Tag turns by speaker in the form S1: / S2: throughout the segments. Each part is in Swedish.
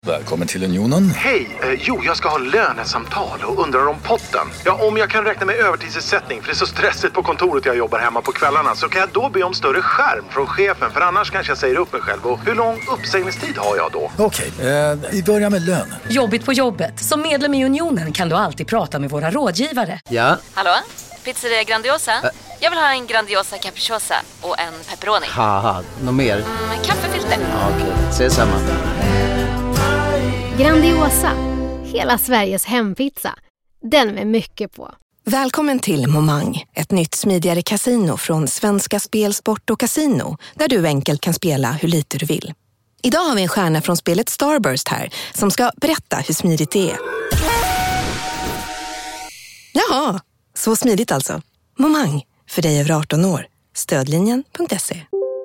S1: Välkommen till Unionen.
S2: Hej, jag ska ha lönesamtal och undrar om potten. Ja, om jag kan räkna med övertidsersättning för det är så stressigt på kontoret jag jobbar hemma på kvällarna, så kan jag då be om större skärm från chefen, för annars kanske jag säger upp mig själv. Och hur lång uppsägningstid har jag då?
S1: Okej, vi börjar med lön.
S3: Jobbigt på jobbet. Som medlem i Unionen kan du alltid prata med våra rådgivare.
S4: Ja?
S5: Hallå? Pizzeria Grandiosa? Jag vill ha en Grandiosa capriciosa och en pepperoni.
S4: Haha, något mer?
S5: Kaffefilter.
S4: Ja, okej, ses samma.
S6: Grandiosa, hela Sveriges hempizza. Den med mycket på.
S7: Välkommen till Momang, ett nytt smidigare casino från Svenska Spel, Sport och Casino, där du enkelt kan spela hur lite du vill. Idag har vi en stjärna från spelet Starburst här, som ska berätta hur smidigt det är. Jaha, så smidigt alltså. Momang, för dig över 18 år. Stödlinjen.se.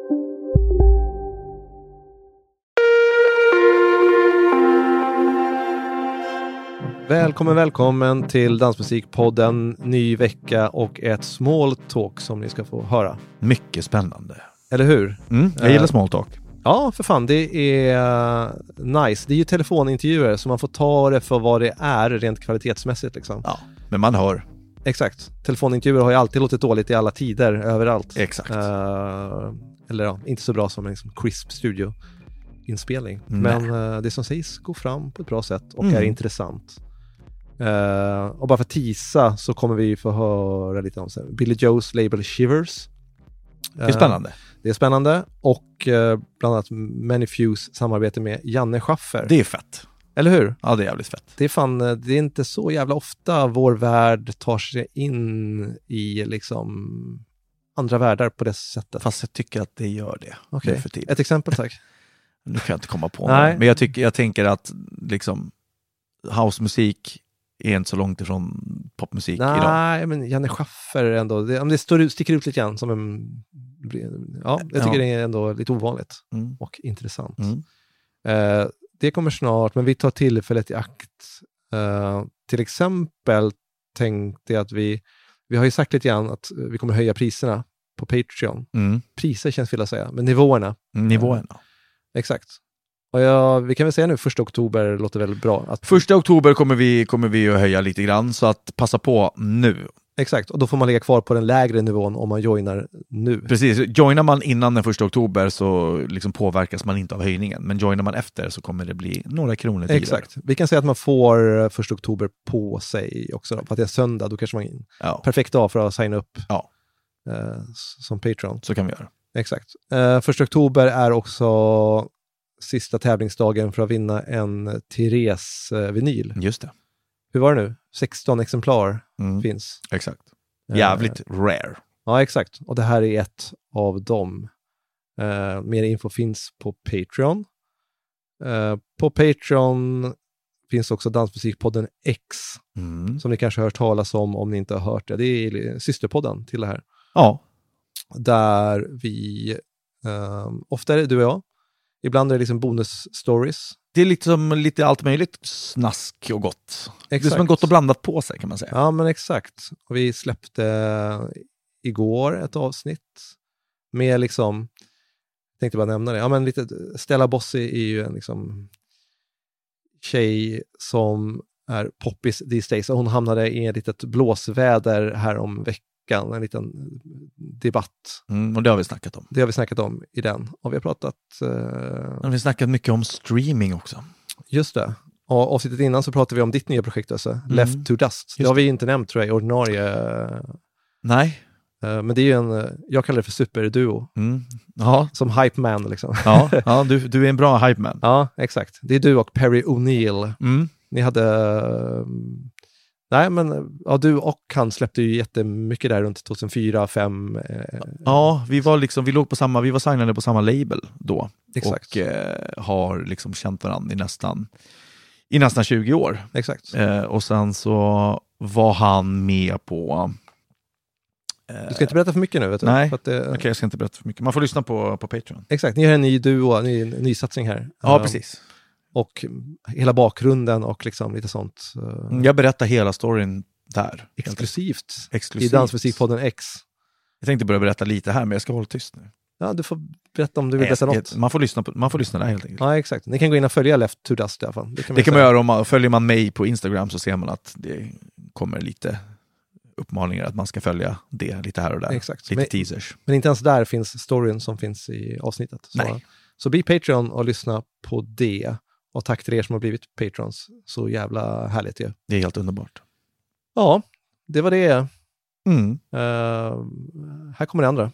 S8: Välkommen till Dansmusikpodden, ny vecka och ett small talk som ni ska få höra.
S9: Mycket spännande.
S8: Eller hur?
S9: Jag gillar small talk.
S8: Ja, för fan, det är nice. Det är ju telefonintervjuer så man får ta det för vad det är rent kvalitetsmässigt liksom.
S9: Ja, men man hör.
S8: Exakt. Telefonintervjuer har ju alltid låtit dåligt i alla tider, överallt.
S9: Exakt.
S8: Eller ja, inte så bra som en liksom crisp studio-inspelning. Men det som sägs går fram på ett bra sätt och är intressant. Och bara för att teasa så kommer vi få höra lite om Billy Joes label Shivers.
S9: Det är spännande.
S8: Det är spännande. Och bland annat Manyfuse samarbete med Janne Schaffer.
S9: Det är fett.
S8: Eller hur?
S9: Ja, det är jävligt fett.
S8: Det är fan, det är inte så jävla ofta vår värld tar sig in i liksom andra världar på det sättet.
S9: Fast jag tycker att det gör det.
S8: Okej.
S9: För tid.
S8: Ett exempel, tack.
S9: Nu kan jag inte komma på
S8: Nej.
S9: någon. Men jag tänker att liksom housemusik är inte så långt ifrån popmusik idag.
S8: Nej, men Janne Schaffer ändå. Det sticker ut lite grann som en... Ja, jag tycker det är ändå lite ovanligt och intressant. Det kommer snart, men vi tar tillfället i akt. Till exempel tänkte jag att vi har ju sagt lite grann att vi kommer höja priserna på Patreon. Priser känns fel att säga, men nivåerna.
S9: Nivåerna.
S8: Exakt. Och vi kan väl säga nu 1 oktober låter väldigt bra.
S9: 1 oktober kommer vi att höja lite grann, så att passa på nu.
S8: Exakt, och då får man ligga kvar på den lägre nivån om man joinar nu.
S9: Precis, joinar man innan den 1 oktober så liksom påverkas man inte av höjningen. Men joinar man efter så kommer det bli några kronor dyrare.
S8: Exakt, vi kan säga att man får 1 oktober på sig också. För att det är söndag, då kanske man perfekt dag för att signa upp som Patreon.
S9: Så kan vi göra.
S8: Exakt. 1 oktober är också sista tävlingsdagen för att vinna en Therese-vinyl.
S9: Just det.
S8: Hur var det nu? 16 exemplar finns.
S9: Exakt. Jävligt rare.
S8: Ja, exakt. Och det här är ett av dem. Mer info finns på Patreon. På Patreon finns också Dansmusikpodden X. Som ni kanske har hört talas om ni inte har hört det. Det är systerpodden till det här.
S9: Ja.
S8: Där vi, ofta är det du och jag. Ibland är det liksom bonus-stories.
S9: Det är liksom lite allt möjligt snask och gott.
S8: Exakt.
S9: Det är som en gott och blandat på sig, kan man säga.
S8: Ja, men exakt. Och vi släppte igår ett avsnitt med liksom, jag tänkte bara nämna det. Ja, men lite, Stella Bossi är ju en liksom tjej som är poppis these days. Och hon hamnade i ett litet blåsväder här om veckan. En liten debatt.
S9: Och det har vi snackat om.
S8: Det har vi snackat om i den. Och vi har pratat...
S9: Vi har snackat mycket om streaming också.
S8: Just det. Och avsnittet innan så pratade vi om ditt nya projekt, alltså. Left to Dust. Det har vi inte nämnt, tror jag, i ordinarie...
S9: Nej.
S8: Men det är ju jag kallar det för superduo.
S9: Ja.
S8: Som hype man liksom.
S9: Ja, du är en bra hype man.
S8: Ja, exakt. Det är du och Perry O'Neill. Ni hade... Nej, men du och han släppte ju jättemycket där runt 2004-2005.
S9: Ja, vi var signade på samma label då.
S8: Exakt.
S9: Och har liksom känt varandra i nästan 20 år.
S8: Exakt.
S9: Och sen så var han med på...
S8: Du ska inte berätta för mycket nu, vet du?
S9: Nej,
S8: Okej,
S9: jag ska inte berätta för mycket. Man får lyssna på Patreon.
S8: Exakt, ni har en ny duo, en ny satsning här.
S9: Ja, precis.
S8: Och hela bakgrunden och liksom lite sånt.
S9: Jag berättar hela storyn där.
S8: Exklusivt. I Dansmusikpodden X.
S9: Jag tänkte börja berätta lite här, men jag ska hålla tyst nu.
S8: Ja, du får berätta om du vill berätta något.
S9: Man får lyssna där helt enkelt.
S8: Ja, exakt. Ni kan gå in och följa Left to Dust i alla fall.
S9: Det kan man göra. Följer man mig på Instagram så ser man att det kommer lite uppmaningar att man ska följa det lite här och där.
S8: Exakt.
S9: Lite teasers.
S8: Men inte ens där finns storyn som finns i avsnittet. Så bli Patreon och lyssna på det. Och tack till er som har blivit Patrons. Så jävla härligt ju.
S9: Det är helt underbart.
S8: Ja, det var det. Här kommer det andra.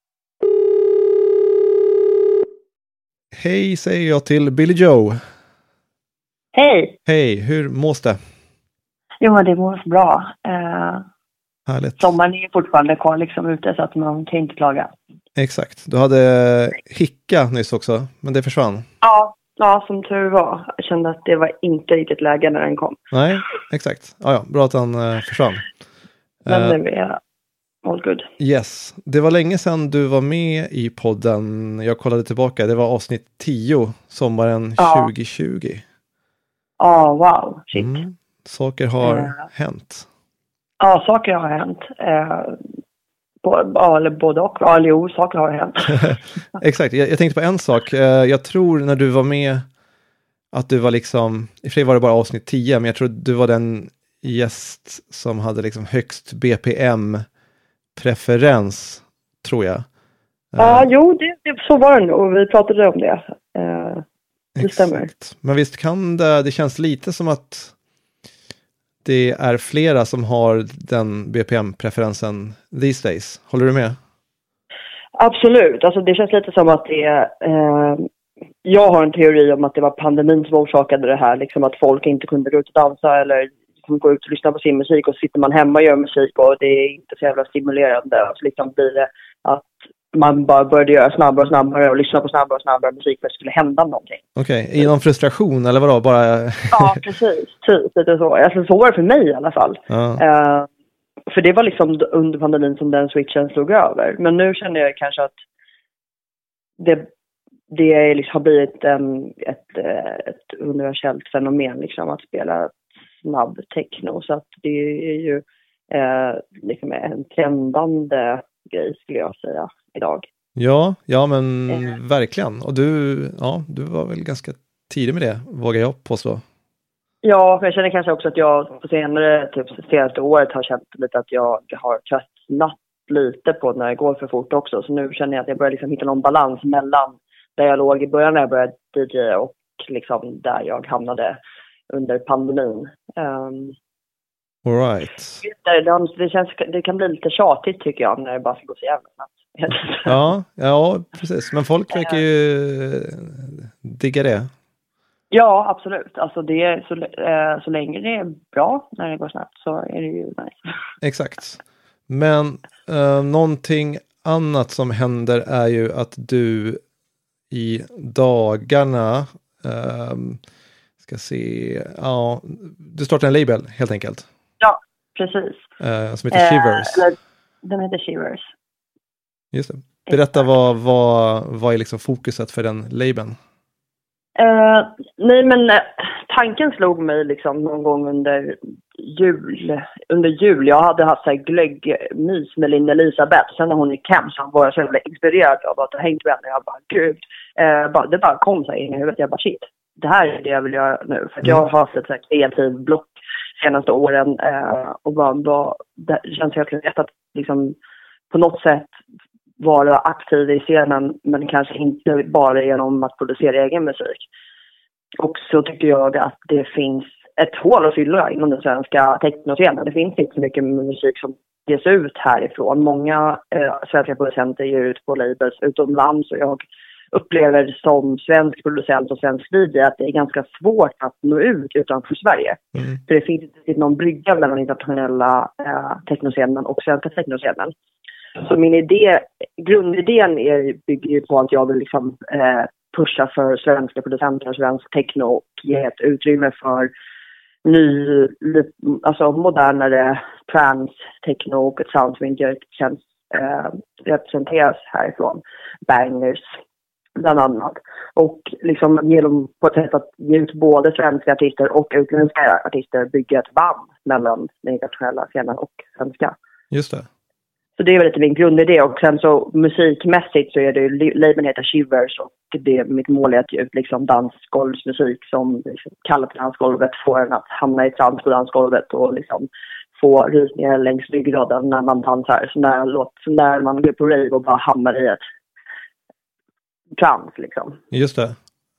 S8: Hej säger jag till Billy Joe.
S10: Hej.
S8: Hej, hur mås det?
S10: Jo, det mås bra.
S8: Härligt.
S10: Sommaren är fortfarande kvar liksom ute så att man kan inte klaga.
S8: Exakt. Du hade hicka nyss också, men det försvann.
S10: Ja, som tur var. Jag kände att det var inte riktigt läge när den kom.
S8: Nej, exakt. Ja, bra att den försvann.
S10: Men det är all good.
S8: Yes. Det var länge sedan du var med i podden. Jag kollade tillbaka. Det var avsnitt 10, sommaren 2020.
S10: Ja, wow. Shit.
S8: Saker har hänt.
S10: Ja, saker har hänt. Eller både och. Ja, saker har hänt.
S8: Exakt. Jag tänkte på en sak. Jag tror när du var med att du var liksom, i och för sig var det bara avsnitt 10, men jag tror du var den gäst som hade liksom högst BPM-preferens, tror jag.
S10: Ja, så var det nog. Vi pratade om det. Det stämmer.
S8: Men visst kan det känns lite som att det är flera som har den BPM-preferensen these days. Håller du med?
S10: Absolut. Alltså det känns lite som att det är... jag har en teori om att det var pandemin som orsakade det här. Liksom att folk inte kunde gå ut och dansa eller liksom gå ut och lyssna på sin musik. Och så sitter man hemma och gör musik och det är inte så jävla stimulerande. Och så liksom blir det att man bara började göra snabbare och snabbare och lyssna på snabbare och snabbare musik för att det skulle hända någonting.
S8: Okej, i någon frustration eller vadå? Bara...
S10: Ja, precis. Typ lite så. Alltså så var det för mig i alla fall.
S8: Ja.
S10: För det var liksom under pandemin som den switchen slog över. Men nu känner jag kanske att det liksom har blivit ett universellt fenomen liksom att spela snabb techno. Så att det är ju liksom en trendande grej skulle jag säga idag.
S8: Ja men verkligen. Och du var väl ganska tidig med det, vågar jag påstå.
S10: Ja, för jag känner kanske också att jag på senaste året har känt lite att jag har tröttnat lite på när det går för fort också. Så nu känner jag att jag börjar liksom hitta någon balans mellan där jag låg i början när jag började DJ och liksom där jag hamnade under pandemin.
S8: All right.
S10: Det kan bli lite tjatigt tycker jag när det bara ska gå så jävla snabbt.
S8: Ja, precis. Men folk verkar ju digga det.
S10: Ja, absolut. Alltså det är så länge det är bra när det går snabbt så är det ju nice.
S8: Exakt. Men någonting annat som händer är ju att du i dagarna ska se, du startar en label helt enkelt.
S10: Ja, precis.
S8: Som heter Shivers.
S10: Den heter Shivers.
S8: Just det. Berätta vad är liksom fokuset för den labeln?
S10: Nej men tanken slog mig liksom någon gång under jul. Jag hade haft så här glöggmys med Linda Elisabeth. Sen när hon gick hem så var jag så jävla inspirerad av att ha hängt med henne. Jag bara, gud. Det bara kom så här in i huvudet. Jag bara, shit. Det här är det jag vill göra nu. För att jag har haft ett så här kreativ block senaste åren. Och det känns helt rätt att liksom på något sätt vara aktiv i scenen. Men kanske inte bara genom att producera egen musik. Och så tycker jag att det finns ett hål att fylla inom den svenska technoscenen. Det finns inte så mycket musik som ges ut härifrån. Många svenska producenter ger ut på labels utomlands och jag upplever som svensk producent och svensk DJ att det är ganska svårt att nå ut utanför Sverige. För det finns inte någon brygga mellan internationella technoscenen och svenska technoscenen. Så min grundidén bygger ju på att jag vill liksom pusha för svenska producenter och svensk techno och ge ett utrymme för modernare trans, techno och ett sound som inte känns representeras härifrån. Bangers bland annat. Och liksom genom på ett sätt att ge ut både svenska artister och utländska artister bygga ett band mellan den internationella scenen och svenska.
S8: Just det.
S10: Så det är väl lite min grundidé. Och sen så musikmässigt så är det ju, labeln heter Shivers, och mitt mål är att ge ut liksom dansgolvsmusik som liksom kallar på dansgolvet, får en att hamna i trans på dansgolvet och liksom få rysningar längs ryggraden när man dansar. Så när man går på rave och bara hamnar i ett trans liksom.
S8: Just det.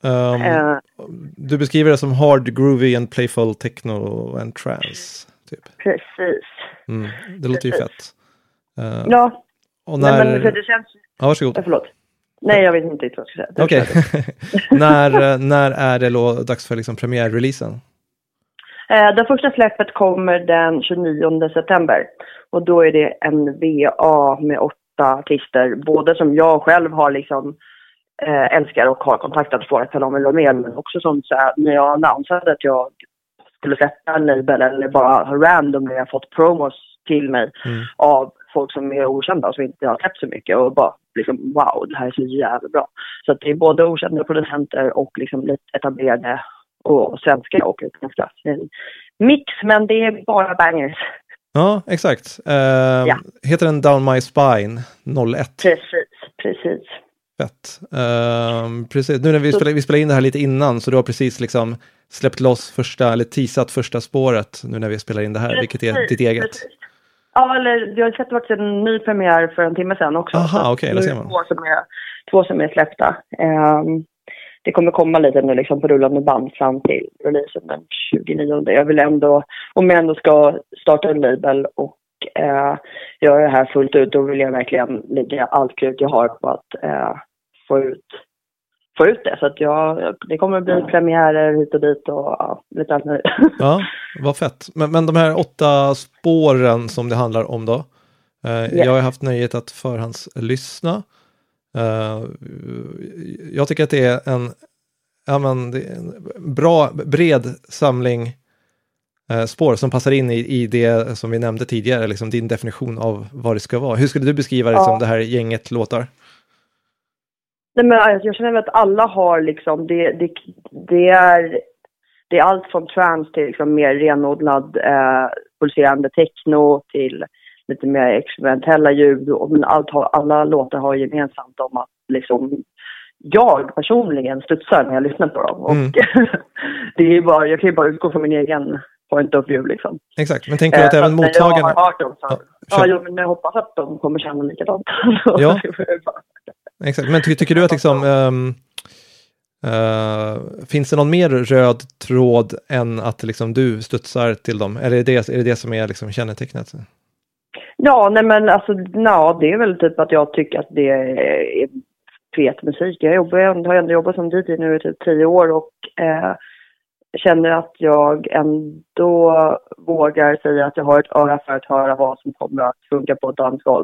S8: Du beskriver det som hard, groovy and playful techno and trance typ.
S10: Precis.
S8: Det låter ju fett.
S10: Ja.
S8: Och när...
S10: men för det känns...
S8: Ja, varsågod.
S10: Förlåt. Nej, jag vet inte vad jag ska säga.
S8: Okej. När är det dags för liksom premiärreleasen?
S10: Det första släppet kommer den 29 september. Och då är det en VA med 8 artister. Både som jag själv har liksom älskar och har kontaktat för att de vill vara med. Men också som så här, när jag annonserade att jag skulle släppa en label eller bara random när jag fått promos till mig av folk som är okända och som inte har släppt så mycket och bara liksom wow, det här är så jävla bra. Så att det är både okända producenter och liksom lite etablerade och svenska och utländska. Mix, men det är bara bangers.
S8: Ja, exakt. Heter den Down My Spine 01?
S10: Precis.
S8: Fett. Precis. Nu när vi spelar in det här lite innan, så du har precis liksom släppt loss eller teasat första spåret nu när vi spelar in det här, vilket är ditt eget. Precis.
S10: Ja, eller jag har sett att det var en ny premiär för en timme sedan också.
S8: Aha, okej, då ser man.
S10: Två som är släppta. Det kommer komma lite nu liksom på rullande band fram till releasen den 29. Jag vill ändå, om jag ändå ska starta en label och göra det här fullt ut, då vill jag verkligen lägga allt krut jag har på att få ut det. Så att det kommer att bli premiärer hit och dit och lite allt möjligt.
S8: Ja, vad fett. Men de här 8 spåren som det handlar om då. Jag har haft nöjet att förhandslyssna. Jag tycker att det är en bra, bred samling spår som passar in i det som vi nämnde tidigare, liksom din definition av vad det ska vara. Hur skulle du beskriva liksom, det här gänget låtar?
S10: Nej, men jag känner att alla har liksom det är allt från trance till liksom mer renodlad pulserande techno till lite mer experimentella ljud, men alla låtar har gemensamt om att liksom jag personligen studsar när jag lyssnar på dem och det är bara, jag kan ju bara utgå från min egen point of view liksom.
S8: Exakt, men tänker du att även mottagarna...
S10: men jag hoppas att de kommer känna likadant.
S8: Ja. Exakt, men tycker du att liksom finns det någon mer röd tråd än att liksom du studsar till dem? Eller är det som är liksom kännetecknet?
S10: Ja, nej men alltså, det är väl typ att jag tycker att det är fet musik. Jag har ändå jobbat som DJ nu i typ 10 år och känner att jag ändå vågar säga att jag har ett öra för att höra vad som kommer att funka på ett dansgolv.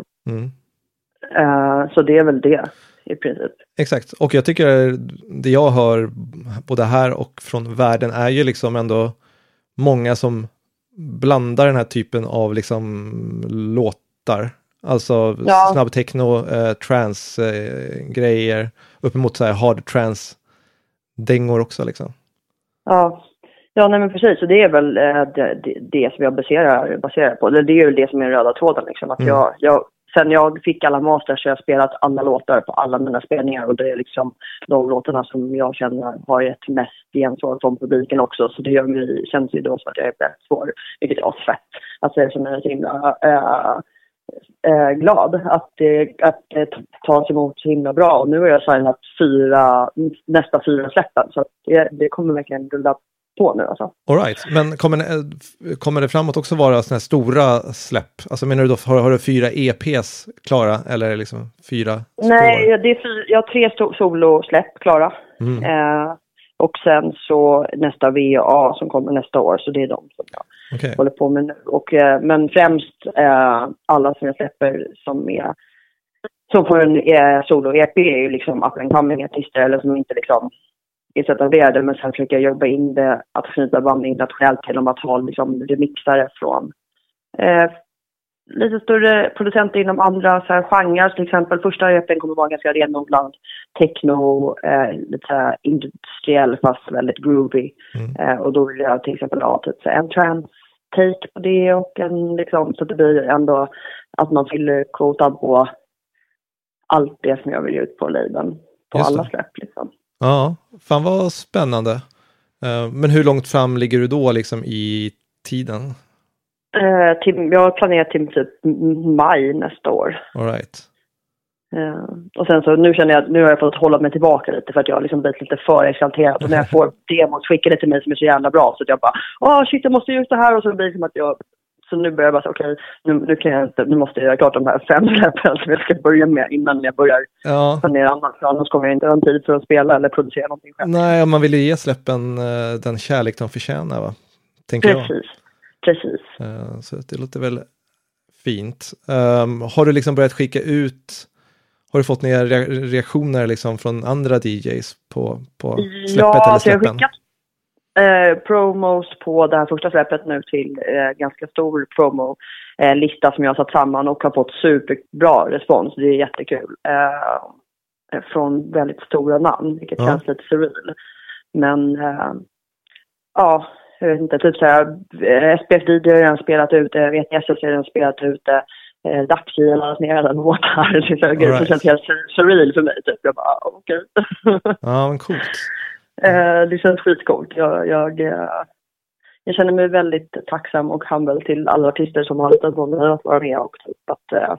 S10: Så det är väl det i princip.
S8: Exakt, och jag tycker det jag hör både här och från världen är ju liksom ändå många som blandar den här typen av liksom låtar. Alltså snabb techno, trance grejer uppemot så här hard trance dängor också liksom. Ja,
S10: nej men precis. Så det är väl det som jag baserar på. Det är ju det som är röda tråden liksom. Att sen jag fick alla masters så jag har spelat alla låtar på alla mina spelningar och det är liksom de låtarna som jag känner har gett mest gensvar från publiken också. Så det känns ju då så att jag är bäst svår, vilket är fett. Alltså jag är så himla glad att det tas emot så himla bra. Och nu har jag signat nästa 4 släppen så att det kommer verkligen rulla på nu alltså.
S8: All right. Men kommer det framåt också vara såna här stora släpp? Alltså menar du då, har du 4 EPs klara eller liksom 4 spår?
S10: Nej, jag har 3 solosläpp klara. Och sen så nästa VA som kommer nästa år, så det är de som jag håller på med nu. Men främst alla som jag släpper som får en solo-EP är ju liksom up and coming artister eller som inte liksom är så etablerade, men sen försöker jag jobba in det att knyta band internationellt genom att ha liksom remixare från lite större producenter inom andra så här genrer. Till exempel första EP:n kommer vara ganska renodlad techno, lite industriell fast väldigt groovy. Och då vill jag till exempel ha typ en trance take på det och en liksom, så det blir ändå att man fyller kvotan på allt det som jag vill ge ut på labeln. På
S8: Just
S10: alla
S8: det.
S10: släpp liksom.
S8: Ja, fan vad spännande. Men hur långt fram ligger du då liksom i tiden?
S10: Jag har planerat till typ maj nästa år.
S8: All right.
S10: Och sen så nu känner jag att nu har jag fått hålla mig tillbaka lite för att jag har liksom blivit lite för exalterad. Och när jag får demot skickade till mig som är så jävla bra så att jag bara, shit jag måste göra det här och så blir det som att jag... Så nu börjar jag bara säga, okej, nu kan jag inte, nu måste jag göra klart de här 5 släppen som jag ska börja med innan jag börjar planera annat. För annars kommer jag inte ha en tid för att spela eller producera någonting själv.
S8: Nej, man vill ju ge släppen den kärlek de förtjänar, va? Tänker
S10: Precis.
S8: Så det låter väl fint. Har du liksom börjat skicka ut, har du fått några reaktioner liksom från andra DJs på släppet eller släppen?
S10: Jag har skickat promos på det här första släppet nu till ganska stor promo-lista som jag har satt samman och har fått superbra respons. Det är jättekul. Från väldigt stora namn, vilket känns lite surreal. Men jag vet inte, typ såhär SPF DJ har redan spelat ut det, VTS har redan spelat ut det, Daxi har laddat ner den låtar. Det känns helt surreal för mig typ. Jag bara, okej.
S8: Ja, men coolt.
S10: Det känns skitcoolt. Jag känner mig väldigt tacksam och humble till alla artister som har litat på mig att vara med och typ att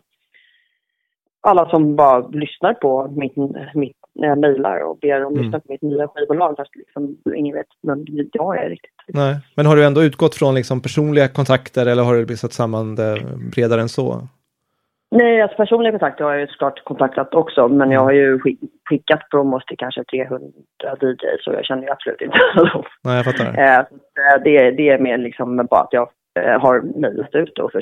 S10: alla som bara lyssnar på mitt när jag mejlar och ber om lyssna på mitt nya skivbolag fast liksom ingen vet men jag är riktigt.
S8: Nej, men har du ändå utgått från liksom personliga kontakter eller har du blivit samman det bredare än så?
S10: Nej, alltså personliga kontakter har jag ju såklart kontaktat också, men jag har ju skickat promos till kanske 300 DJs så jag känner ju absolut inte dem.
S8: Nej, jag fattar.
S10: Det är mer liksom bara att jag har mejlat ut och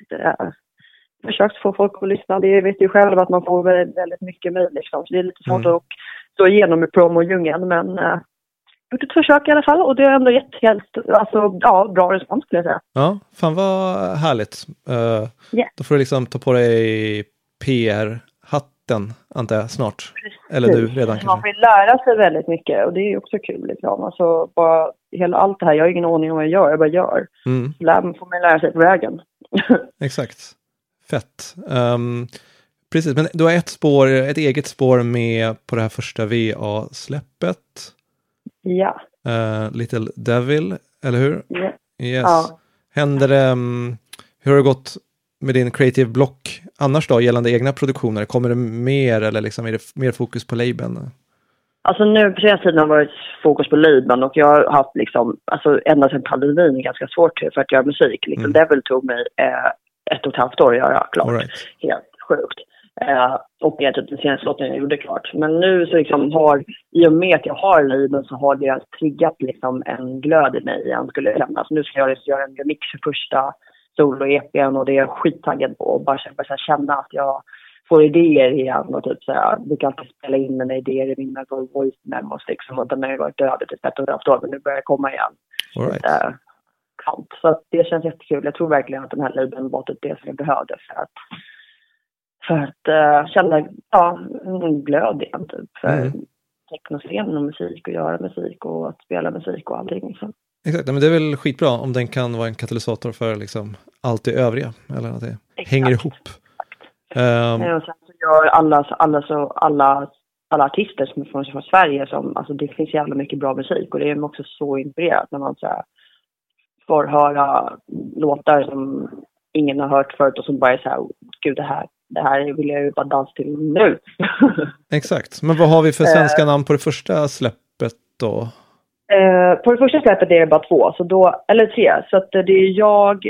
S10: försökt få folk att lyssna. Det vet ju själv att man får väldigt mycket mejl liksom, så det är lite svårt att stå igenom med promo-djungeln, men gjort ett försök i alla fall och det har ändå gett bra respons skulle jag säga.
S8: Ja, fan vad härligt. Då får du liksom ta på dig PR-hatten antar jag snart. Eller du redan kanske.
S10: Man får lära sig väldigt mycket och det är ju också kul liksom. Alltså bara allt det här, jag har ingen aning om vad jag gör, jag bara gör. Får man lära sig på vägen.
S8: Exakt. Fett. Precis, men du har ett eget spår med på det här första VA-släppet.
S10: Ja.
S8: Little Devil, eller hur?
S10: Ja.
S8: Yes. Ja. Händer det, hur har det gått med din creative block annars då, gällande egna produktioner? Kommer det mer eller liksom är det mer fokus på labeln?
S10: Alltså nu på senaste tiden har det varit fokus på labeln och jag har haft liksom, alltså ända sedan pandemin ganska svårt för att göra musik. Little Devil tog mig 1,5 år att göra klart. Right. Helt sjukt. Och det är typ den senaste låten jag gjorde klart. Men nu så liksom i och med att jag har labeln så har det triggat liksom en glöd i mig igen skulle jag känna. Så nu ska jag göra en remix för första solo-EP:n och det är jag skittaggad på. Och bara känna att jag får idéer igen och typ såhär, du kan alltid spela in mina idéer i mina voice memos liksom. Och den har ju varit död i typ 1,5 år men nu börjar jag komma igen.
S8: All right.
S10: Så att det känns jättekul. Jag tror verkligen att den här labeln var typ det som jag behövde för att känna en glöd igen typ för teknoscenen och musik och göra musik och att spela musik och allting liksom.
S8: Exakt, men det är väl skitbra om den kan vara en katalysator för liksom allt det övriga eller att det hänger ihop.
S10: Och sen så gör alla artister som är från Sverige som, alltså det finns jävla mycket bra musik och det är också så inspirerat när man så här får höra låtar som ingen har hört förut och som bara är så här, gud det här vill jag ju bara dansa till nu.
S8: Exakt, men vad har vi för svenska namn på det första släppet då?
S10: På det första släppet är det bara 2, eller 3. Så att det är jag,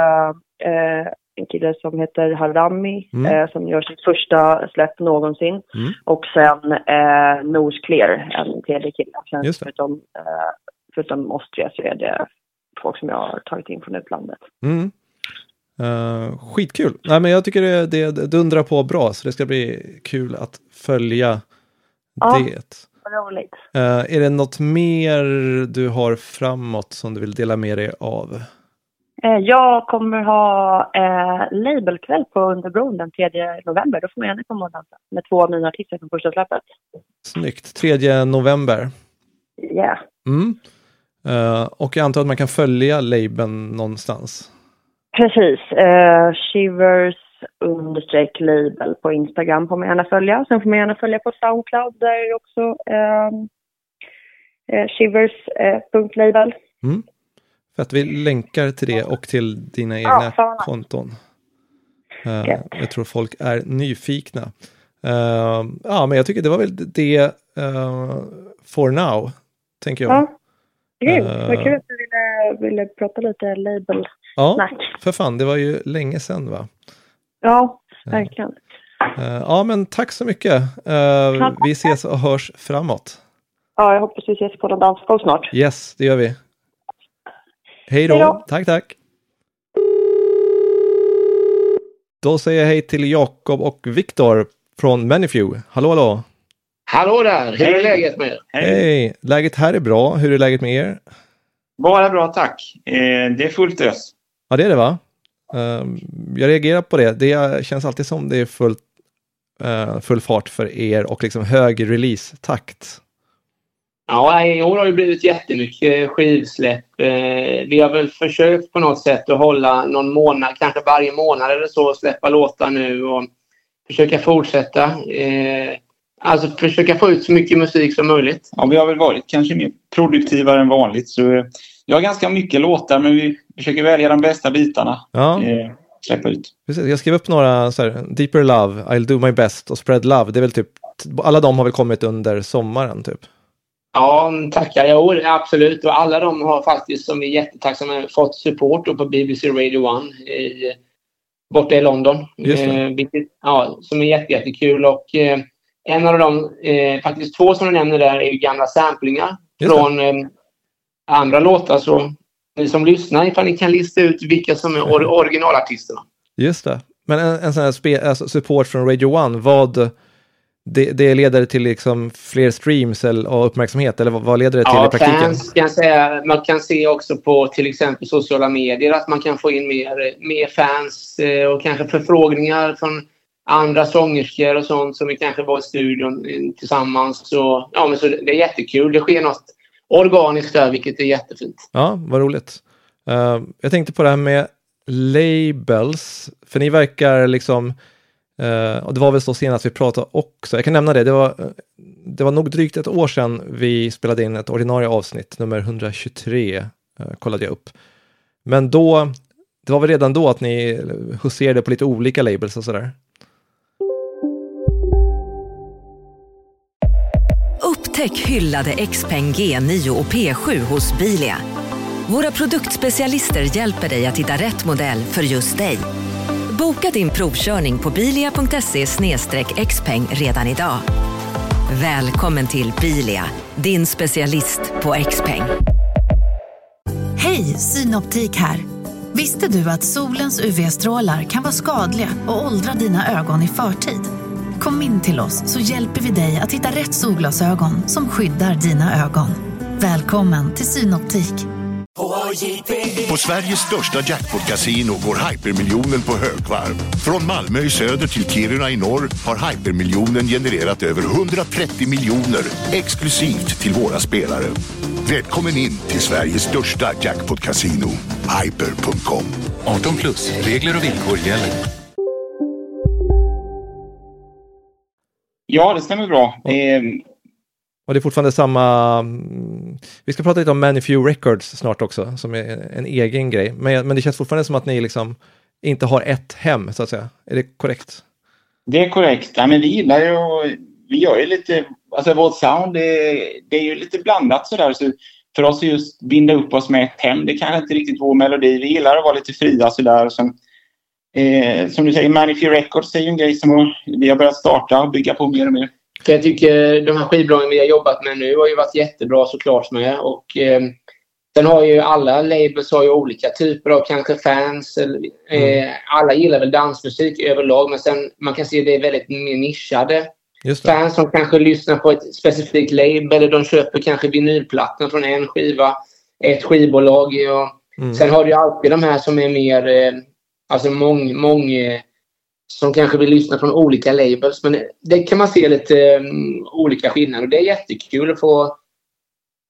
S10: en kille som heter Harami som gör sitt första släpp någonsin. Och sen Nose Clear, en tredje kille. Förutom oss 3 så är det folk som jag har tagit in från utlandet.
S8: Skitkul. Nej, men jag tycker det dundrar på bra så det ska bli kul att följa det.
S10: Roligt.
S8: Är det något mer du har framåt som du vill dela med dig av?
S10: Jag kommer ha labelkväll på Underbron den 3 november. Då får man gärna komma och dansa med 2 av mina artister från första släppet.
S8: Snyggt. 3 november.
S10: Ja.
S8: Och jag antar att man kan följa labeln någonstans.
S10: Precis. Shivers _label på Instagram får man gärna följa. Sen får man gärna följa på Soundcloud, där är också shivers.label.
S8: För att vi länkar till det och till dina egna konton. Jag tror folk är nyfikna. Men jag tycker det var väl det for now, tänker jag.
S10: Ja, vad kul att du ville prata lite label.
S8: Ja, för fan, det var ju länge sedan, va?
S10: Ja, verkligen.
S8: Men tack så mycket. Vi ses och hörs framåt.
S10: Ja, jag hoppas vi ses på någon dansgolv snart.
S8: Yes, det gör vi. Hej då. Tack. Då säger jag hej till Jakob och Viktor från Manifew. Hallå.
S11: Hallå där, hur är läget med er?
S8: Hej, läget här är bra. Hur är läget med er?
S11: Bara bra, tack. Det är fullt ös.
S8: Ja, det är det, va? Jag reagerar på det. Det känns alltid som det är full fart för er och liksom hög release-takt.
S11: Ja, i år har det blivit jättemycket skivsläpp. Vi har väl försökt på något sätt att hålla någon månad, kanske varje månad eller så, släppa låtar nu och försöka fortsätta. Alltså försöka få ut så mycket musik som möjligt.
S12: Ja, vi har väl varit kanske mer produktivare än vanligt. Så jag har ganska mycket låtar, men vi försöker välja de bästa bitarna.
S8: Ja.
S12: Släppa ut.
S8: Precis, jag skrev upp några så här: Deeper Love, I'll Do My Best och Spread Love. Det är väl typ, alla de har väl kommit under sommaren typ.
S11: Ja, tackar. Ja, absolut. Och alla de har faktiskt, som vi är jättetacksamma, fått support på BBC Radio 1 borta i London. Som är jättekul. Och en av dem, faktiskt 2 som du nämner där, är ju gamla samplingar från andra låtar. Så ni som lyssnar, ifall ni kan lista ut vilka som är originalartisterna.
S8: Just det. Men en sån här support från Radio 1, vad... Det leder till liksom fler streams och uppmärksamhet, eller vad leder det till i praktiken?
S11: Fans kan säga, man kan se också på till exempel sociala medier att man kan få in mer fans och kanske förfrågningar från andra sångerskor och sånt som vi kanske var i studion tillsammans. Så det är jättekul. Det sker något organiskt där, vilket är jättefint.
S8: Ja, vad roligt. Jag tänkte på det här med labels, för ni verkar liksom... och det var väl så senast vi pratade också. Jag kan nämna det. Det var nog drygt ett år sedan vi spelade in ett ordinarie avsnitt, nummer 123, kollade jag upp. Men det var väl redan då att ni huserade på lite olika labels och sådär.
S13: Upptäck hyllade Xpeng G9 och P7 hos Bilia. Våra produktspecialister hjälper dig att hitta rätt modell för just dig. Boka din provkörning på bilia.se/xpeng redan idag. Välkommen till Bilia, din specialist på Xpeng.
S14: Hej, Synoptik här. Visste du att solens UV-strålar kan vara skadliga och åldra dina ögon i förtid? Kom in till oss så hjälper vi dig att hitta rätt solglasögon som skyddar dina ögon. Välkommen till Synoptik.
S15: På Sveriges största jackpot-casino går hypermiljonen på högvarv. Från Malmö i söder till Kiruna i norr har hypermiljonen genererat över 130 miljoner exklusivt till våra spelare. Välkommen in till Sveriges största jackpot-casino, hyper.com.
S16: 18+, regler och villkor gäller.
S12: Ja, det stämmer bra.
S8: Och det är fortfarande samma... Vi ska prata lite om Manifew Records snart också, som är en egen grej. Men det känns fortfarande som att ni liksom inte har ett hem, så att säga. Är det korrekt?
S12: Det är korrekt. Ja, men vi gillar ju... Vi gör ju lite... Alltså vårt sound, det är ju lite blandat sådär. Så för oss är just binda upp oss med ett hem, det kanske inte riktigt vår melodi. Vi gillar att vara lite fria sådär. Som du säger, Manifew Records är ju en grej som vi har börjat starta och bygga på mer och mer.
S11: För jag tycker de här skivbolagen vi har jobbat med nu har ju varit jättebra såklart med. Och sen har ju alla labels har ju olika typer av kanske fans. Alla gillar väl dansmusik överlag, men sen man kan se det är väldigt mer nischade. Fans som kanske lyssnar på ett specifikt label eller de köper kanske vinylplattan från en skiva, ett skivbolag. Och sen har du ju alltid de här som är mer, alltså många som kanske vill lyssna från olika labels. Men det kan man se lite olika skillnader. Och det är jättekul att få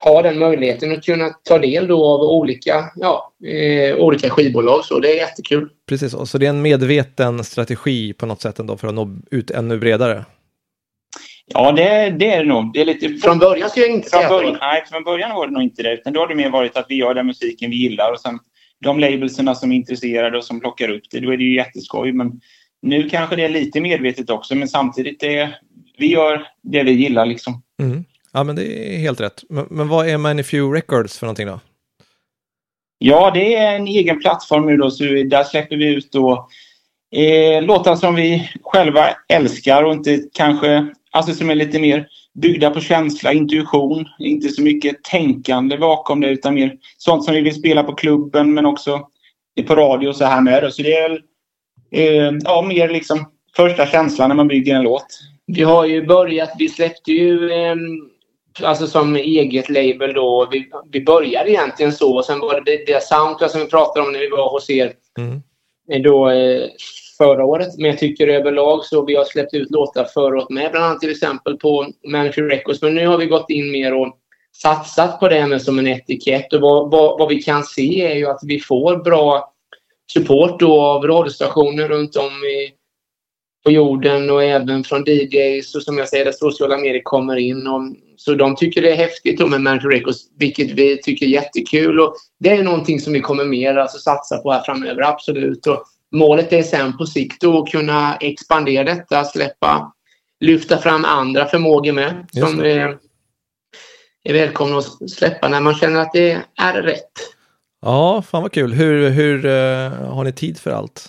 S11: ha den möjligheten att kunna ta del då av olika skivbolag. Så det är jättekul.
S8: Precis, och så det är en medveten strategi på något sätt ändå för att nå ut ännu bredare.
S12: Ja, det är det nog. Det är lite...
S11: Från början ska jag inte säga
S12: från början var det nog inte det. Utan då har det mer varit att vi gör den musiken vi gillar. Och sen de labelserna som är intresserade och som plockar upp det, då är det ju jätteskoj. Men nu kanske det är lite medvetet också. Men samtidigt vi gör det vi gillar liksom.
S8: Mm. Ja, men det är helt rätt. Men vad är Manifew Records för någonting då?
S12: Ja, det är en egen plattform nu då. Så där släpper vi ut då låtar som vi själva älskar och inte kanske... Alltså som är lite mer byggda på känsla, intuition. Inte så mycket tänkande bakom det utan mer sånt som vi vill spela på klubben men också på radio och så här med. Så det är mer liksom första känslan när man bygger en låt.
S11: Vi har ju börjat, vi släppte ju alltså som eget label då. Vi började egentligen så och sen var det Soundcloud som vi pratade om när vi var hos er. Då förra året, men jag tycker överlag så vi har släppt ut låtar förra året med, bland annat till exempel på Manifew Records, men nu har vi gått in mer och satsat på det med som en etikett och vad vi kan se är ju att vi får bra support då av radiostationer runt om på jorden och även från DJs och som jag säger, där sociala medier kommer in och, så de tycker det är häftigt då med Manifew Records, vilket vi tycker är jättekul och det är någonting som vi kommer mer alltså satsa på här framöver, absolut. Och målet är sen på sikt att kunna expandera detta, lyfta fram andra förmågor med som är välkomna att släppa när man känner att det är rätt.
S8: Ja, fan vad kul. Hur har ni tid för allt?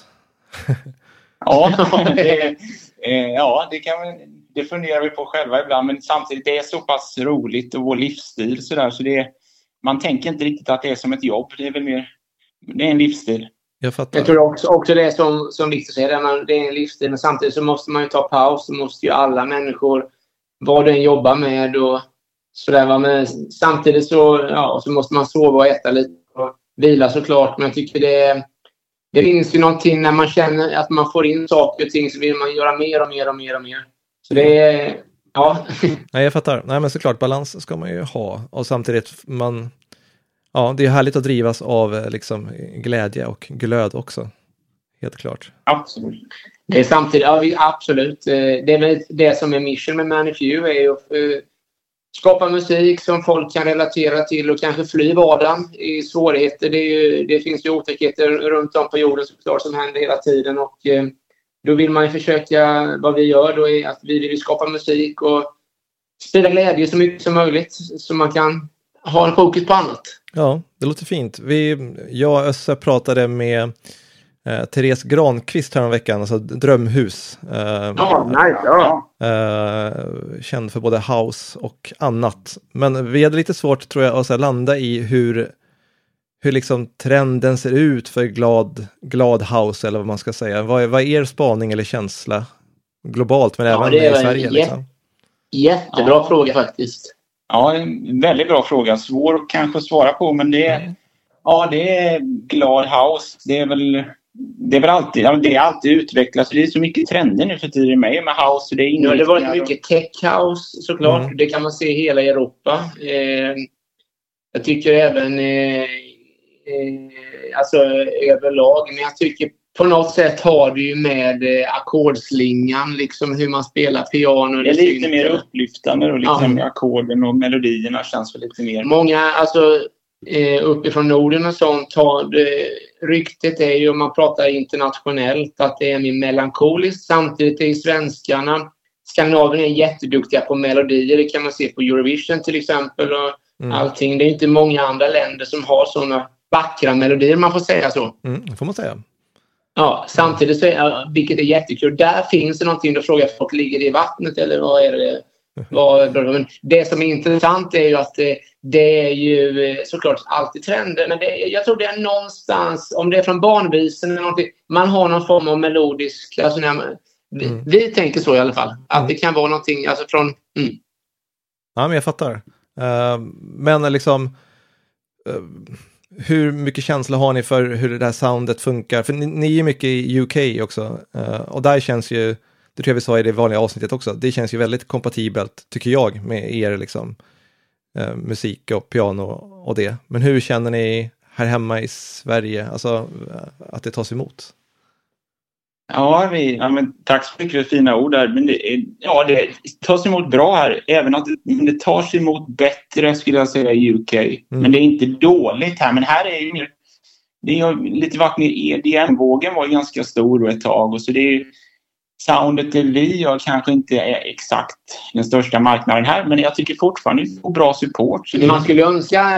S12: Det funderar vi på själva ibland, men samtidigt det är så pass roligt och vår livsstil sådär, så man tänker inte riktigt att det är som ett jobb, det är väl mer, det är en livsstil.
S8: Jag
S11: tror också det är som Victor säger, det är en livsstil, men samtidigt så måste man ju ta paus, så måste ju alla människor vad den jobbar med och sådär, men samtidigt så måste man sova och äta lite och vila såklart, men jag tycker det finns ju någonting när man känner att man får in saker och ting så vill man göra mer och mer och mer och mer. Så det är,
S8: Nej, jag fattar. Nej, men såklart, balans ska man ju ha. Och samtidigt, det är härligt att drivas av liksom glädje och glöd också. Helt klart.
S11: Absolut. Det är samtidigt, absolut. Det är väl det som är mission med Manifew är ju att skapa musik som folk kan relatera till och kanske fly vardagen i svårigheter. Det finns ju otäckheter runt om på jorden såklart som händer hela tiden och då vill man ju försöka, vad vi gör då är att vi vill skapa musik och sprida glädje så mycket som möjligt så man kan ha en fokus på annat.
S8: Ja, det låter fint. Jag och Össe pratade med Therese Granqvist här en veckan, alltså Drömhus. Känd för både house och annat. Men vi hade lite svårt tror jag att landa i hur liksom trenden ser ut för glad house eller vad man ska säga. Vad är er spaning eller känsla globalt men även i Sverige? Liksom?
S11: Jättebra fråga faktiskt.
S12: Ja, en väldigt bra fråga. Svår kanske att svara på, men det är glad house. Det är väl alltid, det är alltid utvecklas. Det är så mycket trender nu för tiden med house. Det
S11: har varit mycket tech house såklart. Det kan man se i hela Europa. Jag tycker även överlag, men jag tycker på något sätt har du ju med ackordslingan, liksom hur man spelar piano.
S12: Det är lite mer upplyftande och liksom ackorden och melodierna känns väl lite mer.
S11: Många, uppifrån Norden och sånt ryktet är ju om man pratar internationellt att det är mer melankoliskt. Samtidigt är svenskarna, Skandinavien är jätteduktiga på melodier. Det kan man se på Eurovision till exempel och allting. Det är inte många andra länder som har sådana vackra melodier, man får säga så.
S8: Får man säga.
S11: Ja, samtidigt så vilket är jättekul. Där finns det någonting, då frågar folk, ligger det i vattnet eller vad är det? Men det som är intressant är ju att det är ju såklart alltid trender, men jag tror det är någonstans, om det är från barnvisen eller någonting, man har någon form av melodisk, alltså vi tänker så i alla fall, att det kan vara någonting alltså från
S8: Ja, men jag fattar. Men liksom hur mycket känsla har ni för hur det där soundet funkar? För ni är mycket i UK också. Och där känns ju, det tror jag vi sa i det vanliga avsnittet också, det känns ju väldigt kompatibelt, tycker jag, med er liksom musik och piano och det. Men hur känner ni här hemma i Sverige, alltså att det tas emot?
S12: Ja, men tack så mycket för fina ord där. Men det tas emot bra här. Även att det tas emot bättre skulle jag säga i UK. Men det är inte dåligt här. Men här är ju mer, det har lite varit mer EDM-vågen var ganska stor ett tag. Och så det är ju, soundet det vi gör kanske inte är exakt den största marknaden här. Men jag tycker fortfarande att vi får bra support. Så
S11: man skulle önska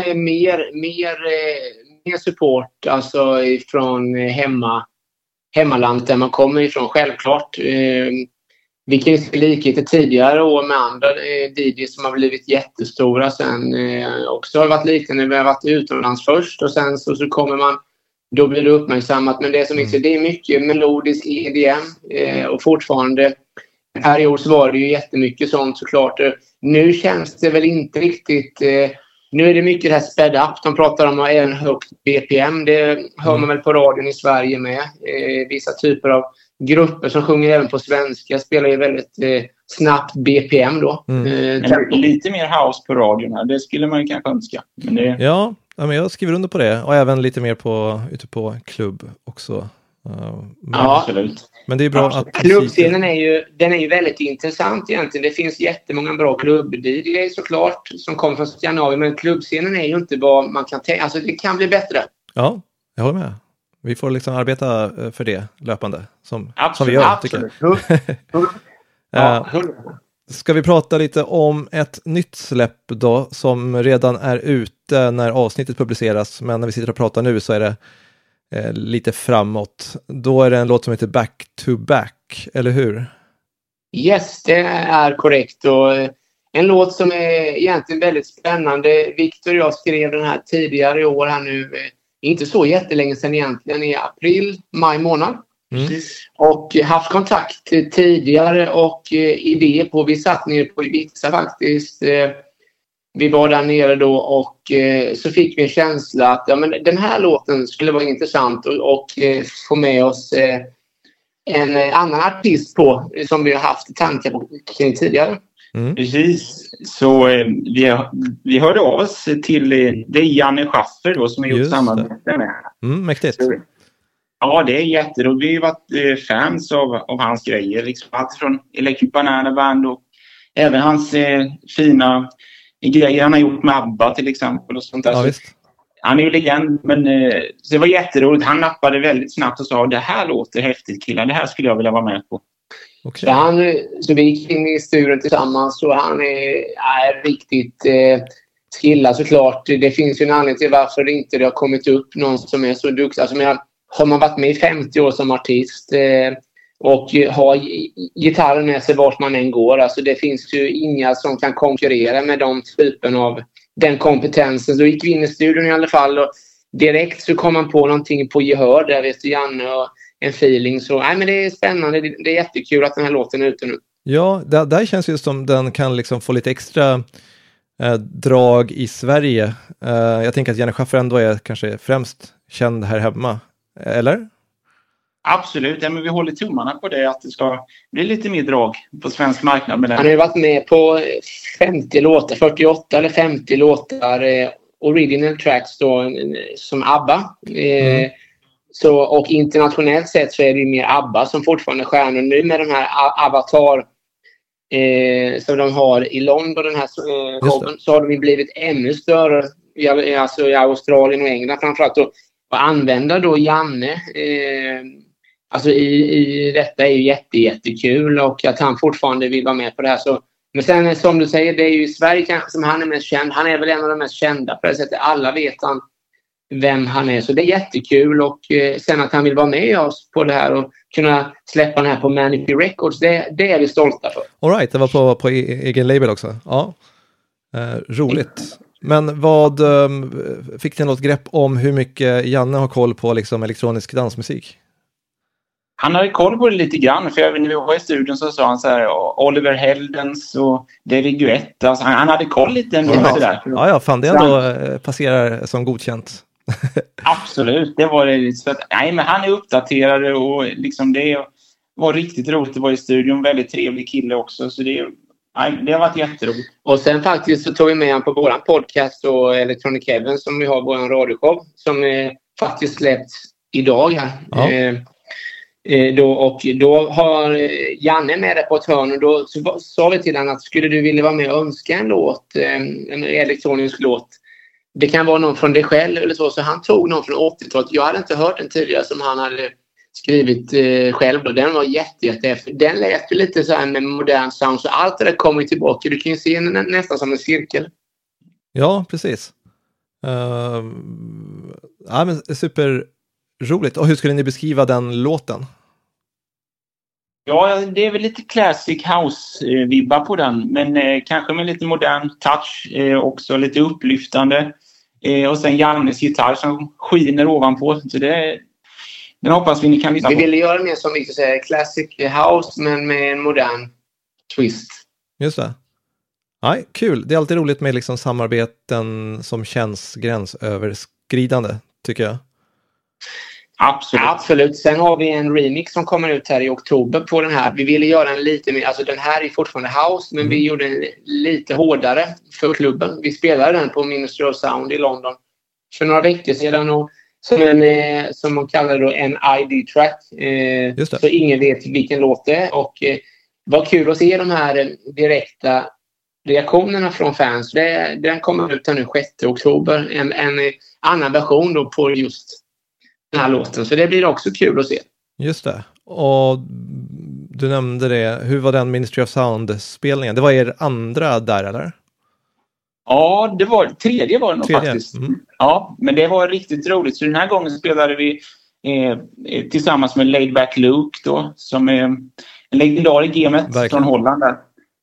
S11: mer support alltså från hemmaland där man kommer ifrån. Självklart. Vi kan ju se likheter tidigare år med andra DJs som har blivit jättestora sen. Också har varit liknande. Vi har varit utomlands först och sen så kommer man, då blir det uppmärksammat. Men det som det är mycket melodisk EDM och fortfarande här i år så var det ju jättemycket sånt såklart. Nu känns det väl inte riktigt... Nu är det mycket det här sped up. De pratar om även högt BPM. Det hör man väl på radion i Sverige med. Vissa typer av grupper som sjunger även på svenska spelar ju väldigt snabbt BPM då.
S12: Lite mer house på radion här. Det skulle man ju kanske önska. Men det...
S8: Ja, men jag skriver under på det. Och även lite mer ute på klubb också.
S11: Ja,
S12: absolut.
S8: Men det är bra att...
S11: Klubbscenen är ju väldigt intressant egentligen. Det finns jättemånga bra klubb-DJs såklart som kommer från januari. Men klubbscenen är ju inte vad man kan tänka. Alltså det kan bli bättre.
S8: Ja, jag håller med. Vi får liksom arbeta för det löpande. Som vi gör, tycker jag. Ska vi prata lite om ett nytt släpp då som redan är ute när avsnittet publiceras. Men när vi sitter och pratar nu så är det lite framåt. Då är det en låt som heter Back to Back, eller hur?
S11: Yes, det är korrekt. Och en låt som är egentligen väldigt spännande. Victor och jag skrev den här tidigare i år här nu. Inte så jättelänge sedan egentligen, i maj månad. Och haft kontakt tidigare och idé på, vi satt ner på Ibiza faktiskt. Vi var där nere då och så fick vi en känsla att men den här låten skulle vara intressant och få med oss en annan artist på som vi har haft tankar på kring tidigare.
S12: Precis, så vi hörde av oss till det är Janne Schaffer då, som har gjort samarbete med.
S8: Mäktigt.
S12: Så, ja, det är jätteroligt. Vi har varit fans av hans grejer. Liksom allt från Electric Banana Band och även hans fina grejer han har gjort med ABBA till exempel. Och sånt där.
S8: Ja, visst.
S12: Han är ju legend, men så det var jätteroligt. Han nappade väldigt snabbt och sa det här låter häftigt killar, det här skulle jag vilja vara med på.
S8: Okay.
S11: Så vi gick in i studion tillsammans och han är riktigt skillad såklart. Det finns ju en anledning till varför det inte har kommit upp någon som är så duktig. Alltså, har man varit med i 50 år som artist och har gitarren med sig vart man än går. Alltså, det finns ju inga som kan konkurrera med de typen av den kompetensen. Så gick vi in i studion i alla fall och direkt så kom man på någonting på gehör där vet du, Janne och en feeling. Så men det är spännande, det är jättekul att den här låten är ute nu.
S8: Ja, där känns det som den kan liksom få lite extra drag i Sverige. Jag tänker att Janne Schaffer ändå är kanske främst känd här hemma, eller?
S12: Absolut, men vi håller tummarna på det, att det ska bli lite mer drag på svensk marknad med den.
S11: Han har ju varit med på 50 låtar, 48 eller 50 låtar original tracks då, som ABBA. Så, och internationellt sett så är det ju mer ABBA som fortfarande är stjärnor. Nu med den här Avatar som de har i London, den här showen, så har de ju blivit ännu större alltså i Australien och England framförallt. Och använda då Janne alltså i detta är ju jättekul och att han fortfarande vill vara med på det här. Så, men sen som du säger, det är ju i Sverige kanske som han är mest känd. Han är väl en av de mest kända på det sättet. Alla vet vem han är. Så det är jättekul och sen att han vill vara med oss på det här och kunna släppa den här på Manify Records, det är vi stolta för.
S8: All right, det var på egen label också. Ja, roligt. Men vad fick ni något grepp om hur mycket Janne har koll på liksom elektronisk dansmusik?
S12: Han har ju koll på det lite grann, för när vi var i studion så sa han så här Oliver Heldens och David Guetta, alltså han hade koll lite ändå sådär.
S8: Ja, fan det ändå passerar som godkänt.
S12: Absolut, det var det. Så att, men han är uppdaterad och liksom det var riktigt roligt att vara i studion. Väldigt trevlig kille också. Så det Det har varit jätteroligt.
S11: Och sen faktiskt så tog vi med honom på våran podcast och Electronic Heaven som vi har vår radioshow som faktiskt släppts idag här. Ja. Då har Janne med det på ett hörn och då sa vi till honom att skulle du vilja vara med och önska en låt, en elektronisk låt. Det kan vara någon från dig själv eller så han tog någon från 80-talet. Jag hade inte hört den tidigare som han hade skrivit själv då. Den var jätte. Den lät ju lite så här med modern sound så allt det där kommer tillbaka. Du kan ju se den nästan som en cirkel.
S8: Ja, precis. Men superroligt. Och hur skulle ni beskriva den låten?
S12: Ja, det är väl lite classic house-vibbar på den. Men kanske med lite modern touch. Också lite upplyftande. Och sen Jannes gitarr som skiner ovanpå. Så den hoppas vi ni kan lyssna på.
S11: Vi ville göra mer som vi säger classic house men med en modern twist.
S8: Just det. Ja, kul. Det är alltid roligt med liksom samarbeten som känns gränsöverskridande, tycker jag.
S11: Absolut. Sen har vi en remix som kommer ut här i oktober på den här. Vi ville göra en lite mer, alltså den här är fortfarande house men vi gjorde den lite hårdare för klubben. Vi spelade den på Ministry of Sound i London för några veckor sedan och som man kallar då en ID-track. Så ingen vet vilken låt det är. Och vad kul att se de här direkta reaktionerna från fans. Den kommer ut här nu 6 oktober. En annan version då på just den här låten. Så det blir också kul att se.
S8: Just det. Och du nämnde det. Hur var den Ministry of Sound-spelningen? Det var er andra där, eller?
S12: Ja, tredje var det nog faktiskt. Ja, men det var riktigt roligt. Så den här gången spelade vi tillsammans med Laid Back Luke då, som är en legendar i gamet från Holland där.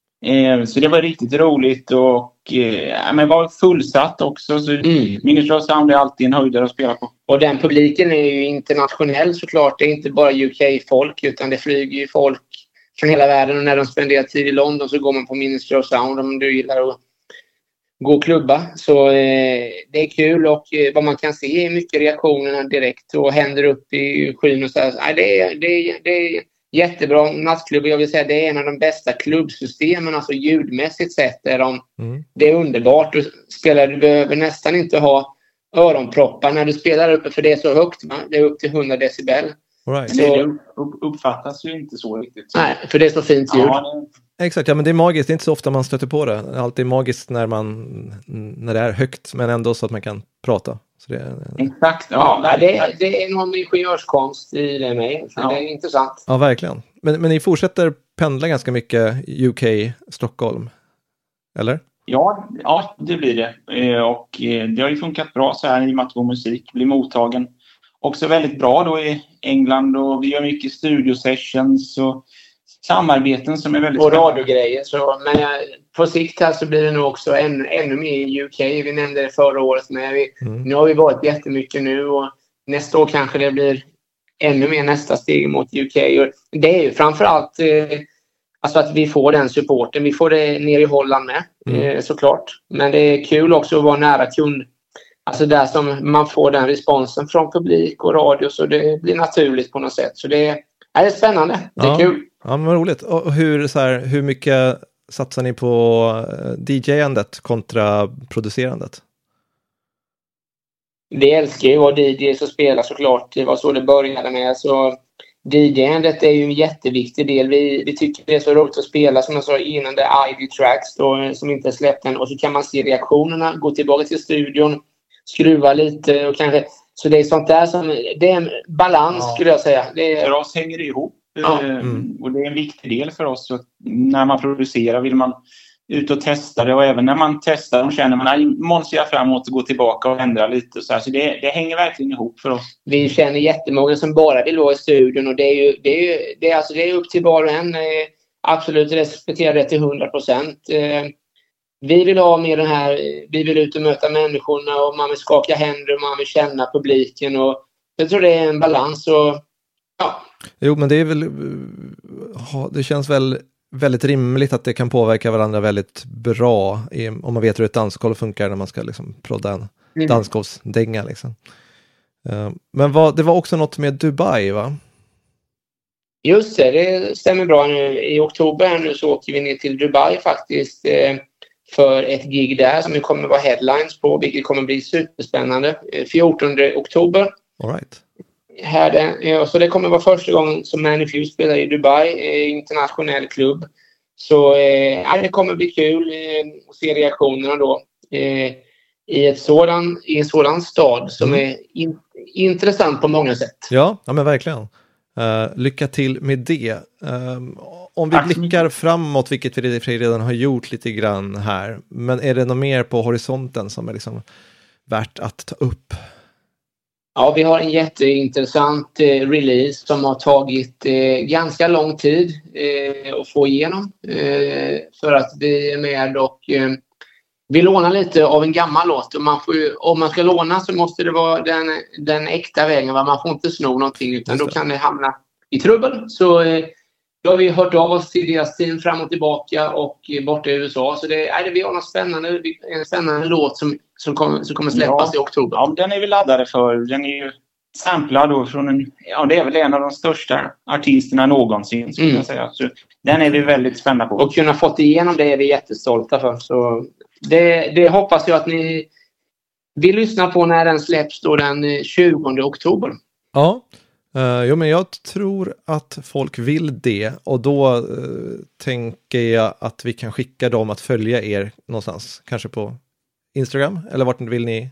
S12: Så det var riktigt roligt och men var fullsatt också. Så Ministry of Sound är alltid en höjdare att spela på.
S11: Och den publiken är ju internationell såklart. Det är inte bara UK-folk utan det flyger ju folk från hela världen. Och när de spenderar tid i London så går man på Ministry of Sound om du gillar att gå och klubba. Så det är kul och vad man kan se är mycket reaktionerna direkt och händer upp i skyn och så här. Det är jättebra nattklubb. Jag vill säga det är en av de bästa klubbsystemen, alltså ljudmässigt sett. Det är underbart. Du behöver nästan inte ha öronproppar när du spelar uppe för det är så högt. Det är upp till 100 decibel.
S8: Right.
S12: Så det uppfattas ju inte så riktigt.
S11: Nej, för det är så fint ljud.
S8: Exakt, ja men det är magiskt. Det är inte så ofta man stöter på det. Det är alltid magiskt när det är högt men ändå så att man kan prata. Så
S11: Exakt, ja. Det är någon ingenjörskonst i det med. Så det är intressant.
S8: Ja, verkligen. Men ni fortsätter pendla ganska mycket UK, Stockholm, eller?
S12: Ja, det blir det. Och det har ju funkat bra så här i och med att vår musik blir mottagen. Också väldigt bra då i England och vi gör mycket studiosessions och samarbeten som är väldigt
S11: och radiogrejer. Men på sikt här så blir det nog också ännu mer i UK. Vi nämnde det förra året med. Nu har vi varit jättemycket nu och nästa år kanske det blir ännu mer nästa steg mot UK. Och det är ju framförallt alltså att vi får den supporten. Vi får det ner i Holland med såklart. Men det är kul också att vara nära kund. Alltså där som man får den responsen från publik och radio så det blir naturligt på något sätt. Så det är spännande. Det är kul.
S8: Ja, men vad roligt. Och hur mycket satsar ni på DJ-andet kontra producerandet?
S11: Vi älskar ju att DJs och spela såklart. Det var så det började med. Så DJ-andet är ju en jätteviktig del. Vi tycker det är så roligt att spela som jag sa innan det ID-tracks då, som inte är släppt än. Och så kan man se reaktionerna, gå tillbaka till studion, skruva lite och kanske... Så det är sånt där som... Det är en balans skulle jag säga.
S12: För oss hänger det ihop. Och det är en viktig del för oss. Så när man producerar vill man ut och testa det. Och även när man testar och känner man imorgon ser jag fram emot att gå tillbaka och ändra lite. Så det hänger verkligen ihop för oss.
S11: Vi känner jättemånga som bara vill vara i studion. Och det är upp till var och en. Absolut respektera det till 100%. Vi vill ha med den här, vi vill ut och möta människorna och man vill skaka händer och man vill känna publiken och jag tror det är en balans och ja.
S8: Jo, men det är väl, det känns väl väldigt rimligt att det kan påverka varandra väldigt bra om man vet hur ett dansgolv funkar när man ska liksom prodda en dansgolvsdänga liksom. Men det var också något med Dubai, va?
S11: Just det stämmer bra nu. I oktober här nu så åker vi ner till Dubai faktiskt för ett gig där som kommer vara headlines på, vilket kommer bli superspännande. 14 oktober.
S8: All right.
S11: Så det kommer vara första gången som Man If You spelar i Dubai, internationell klubb. Så det kommer bli kul att se reaktionerna då i en sådan stad som är intressant på många sätt.
S8: Ja men verkligen. Lycka till med det. Om vi blickar framåt, vilket vi redan har gjort lite grann här, men är det något mer på horisonten som är liksom värt att ta upp?
S11: Ja, vi har en jätteintressant release som har tagit ganska lång tid att få igenom för att vi är med och vi lånar lite av en gammal låt. Om man ska låna så måste det vara den äkta vägen. Man får inte sno någonting utan då kan det hamna i trubbel. Så då har vi hört av oss till deras team fram och tillbaka och borta i USA. Så vi har en spännande låt som kommer släppas i oktober.
S12: Ja, den är vi laddade för. Den är ju samplad då från det är väl en av de största artisterna någonsin skulle jag säga. Så den är vi väldigt spända på.
S11: Och kunna fått igenom det är vi jättestolta för. Så det hoppas jag att ni vill lyssna på när den släpps då den 20 oktober.
S8: Ja, men jag tror att folk vill det och då tänker jag att vi kan skicka dem att följa er någonstans. Kanske på Instagram eller vart vill ni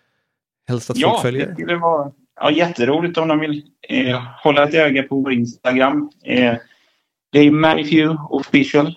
S8: helst att folk följer?
S12: Det skulle vara jätteroligt om de vill hålla ett öga på vår Instagram. Det är Man If You Official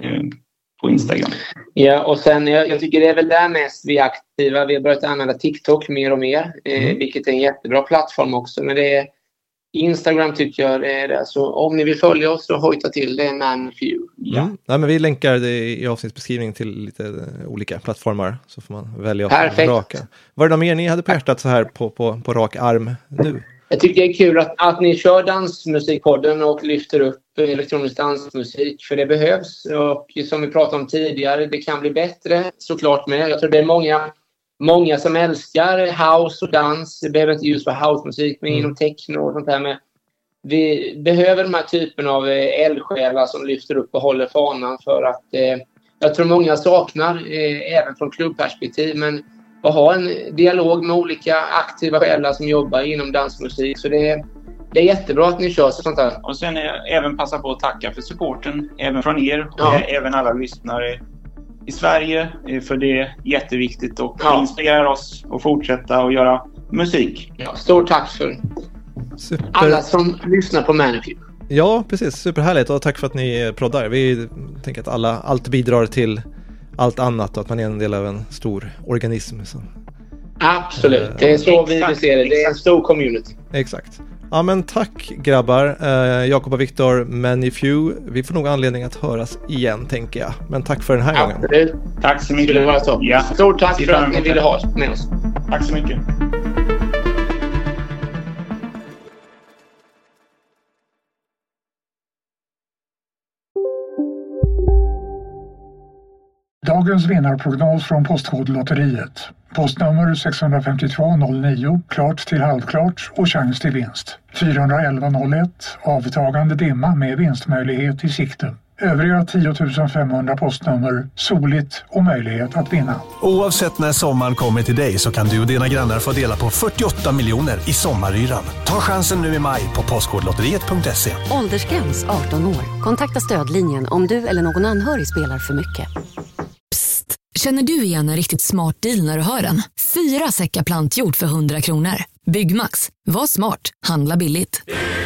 S12: på Instagram. Ja, och sen jag tycker det är väl där mest vi är aktiva. Vi har börjat använda TikTok mer och mer, vilket är en jättebra plattform också. Men det är Instagram tycker jag är det. Så om ni vill följa oss så hojta till det, Man If You.
S8: Ja. Nej, men vi länkar det i avsnittsbeskrivningen till lite olika plattformar så får man välja raka. Var det något mer ni hade på hjärtat så här på rak arm nu?
S11: Jag tycker det är kul att ni kör Dansmusikpodden och lyfter upp elektronisk dansmusik, för det behövs. Och som vi pratade om tidigare, det kan bli bättre såklart med. Jag tror det är många som älskar house och dans. Det behöver inte just vara housemusik, men inom techno och sånt där. Men vi behöver de här typen av eldsjälar som lyfter upp och håller fanan för att jag tror många saknar, även från klubbperspektiv, men att ha en dialog med olika aktiva själar som jobbar inom dansmusik. Så det är jättebra att ni kör sånt där.
S12: Och sen även passa på att tacka för supporten, även från er och även alla lyssnare i Sverige, för det är jätteviktigt och inspirerar oss att fortsätta och göra musik.
S11: Ja, stort tack för alla som lyssnar på Man If You.
S8: Ja, precis. Superhärligt och tack för att ni proddar. Vi tänker att allt bidrar till allt annat och att man är en del av en stor organism. Så.
S11: Absolut, det är så vi ser det. Det är en stor community.
S8: Exakt. Ja, men tack grabbar, Jakob och Viktor, Man If You. Vi får nog anledning att höras igen, tänker jag. Men tack för den här gången.
S11: Absolut.
S12: Tack så mycket.
S11: Det var så. Ja. Stort tack för att ni ville ha oss med oss.
S12: Tack så mycket.
S17: Dagens vinnarprognos från Postkodlotteriet. Postnummer 65209, klart till halvklart och chans till vinst. 41101, avtagande dimma med vinstmöjlighet i sikte. Övriga 10 500 postnummer, soligt och möjlighet att vinna.
S18: Oavsett när sommaren kommer till dig så kan du och dina grannar få dela på 48 miljoner i sommaryran. Ta chansen nu i maj på postkodlotteriet.se.
S19: Åldersgräns 18 år. Kontakta stödlinjen om du eller någon anhörig spelar för mycket.
S20: Psst! Känner du igen en riktigt smart deal när du hör den? 4 säckar plantjord för 100 kronor. Byggmax. Var smart. Handla billigt.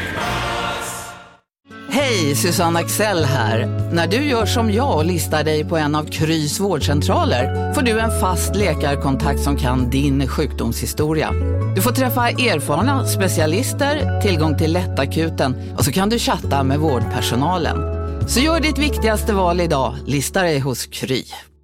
S21: Hej, Susanne Axel här. När du gör som jag och listar dig på en av Krys vårdcentraler får du en fast läkarkontakt som kan din sjukdomshistoria. Du får träffa erfarna specialister, tillgång till lättakuten och så kan du chatta med vårdpersonalen. Så gör ditt viktigaste val idag, lista dig hos Kry.